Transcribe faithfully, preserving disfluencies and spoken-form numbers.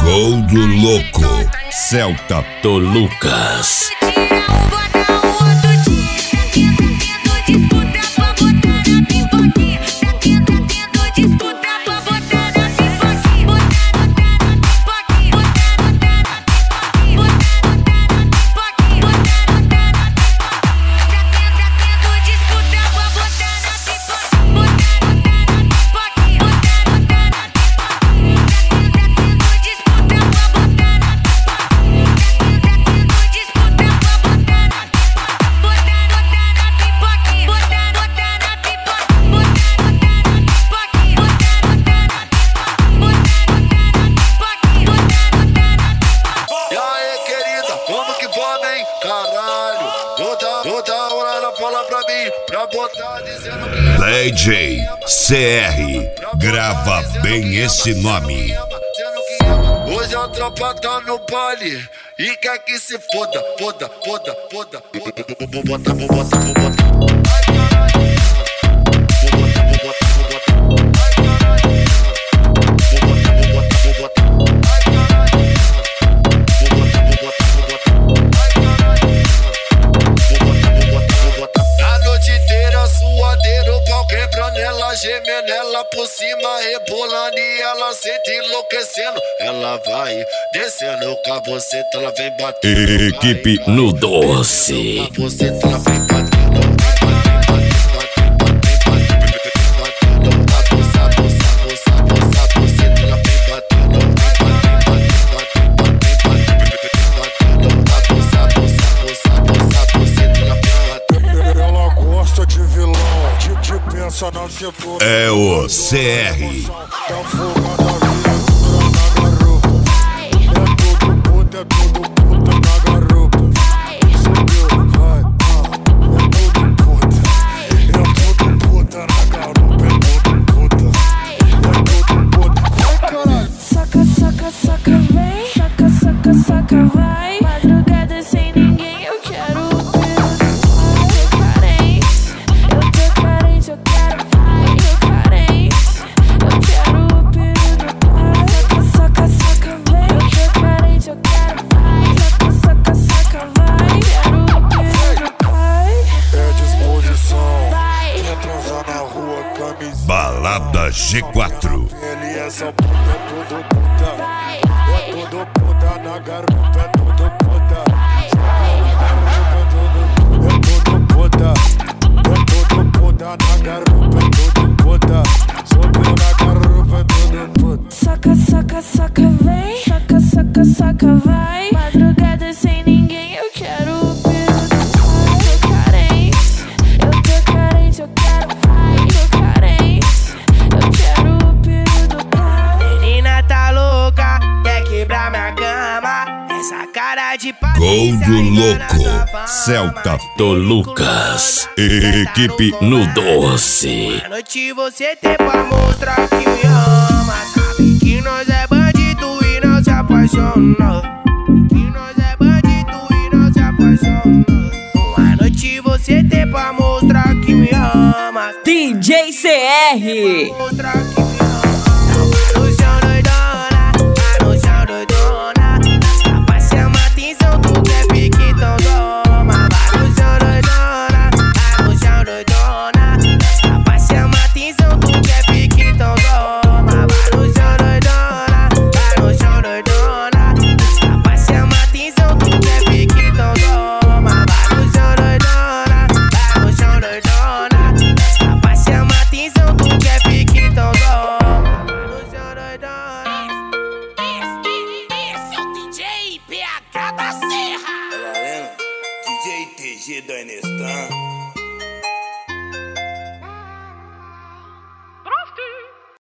Gol do louco, Celta Tolucas. Caralho, toda, toda hora ela fala pra mim, pra botar dizendo que D J C R, grava bem esse nome. Hoje a tropa tá no baile e quer que se foda, foda, foda, foda. Vou botar, vou botar, vou botar. Quebrando ela, gemendo ela por cima, rebolando e ela sente enlouquecendo. Ela vai descendo com a buceta, ela vem batendo. Equipe no doce. A buceta, ela vem batendo. É o C R. Saca, saca, saca, vem. Saca, saca, saca, vai. Madrugada sem ninguém, eu quero o pelo do pai. Eu tô carente, eu tô carente, eu quero vai. Tô carente, eu quero o pelo do pai. Saca, saca, saca, vem. Eu tô carente, eu quero vai. Saca, saca, saca, vai. Quero o pelo do pai. É disposição. Vai. Quer transar na rua, camisinha. Balada G quatro. Ele é só puta, é tudo puta. É tudo puta na garupa, é tudo puta. É tudo puta. É tudo puta na garupa, é tudo puta. Subiu na garupa, é tudo puta. Saca, saca, saca, vem. Saca, saca, saca, vai. Madrugada sem ninguém, eu quero o pelo do pai. Tô carente, eu tô carente, eu quero vai. Tô carente, eu quero o pelo do pai. Menina tá louca, quer quebrar minha cama. Essa cara de patrícia. Gol do louco, Celta Tolucas. Equipe no doce. À noite você tem pra mostrar que me ama. Sabe que nós é bandido e não se apaixona. Que nós é bandido e não se apaixona. À noite você tem pra mostrar que me ama. D J C R. Mostrar que me ama. Vai no chão doidona, vai no chão doidona. Rapaz, chama atenção, tu quer pique, então toma. Vai no chão doidona, vai no chão doidona. Rapaz, chama atenção, tu quer pique, então toma. Vai no chão doidona, vai no chão doidona. Rapaz, chama atenção, tu quer pique, então toma. Vai no chão doidona, vai no chão doidona. Rapaz, chama atenção, tu quer pique, então toma. Vai no chão doidona. Esse é o D J P H da Serra. Tá vendo? D J T G do Enestan.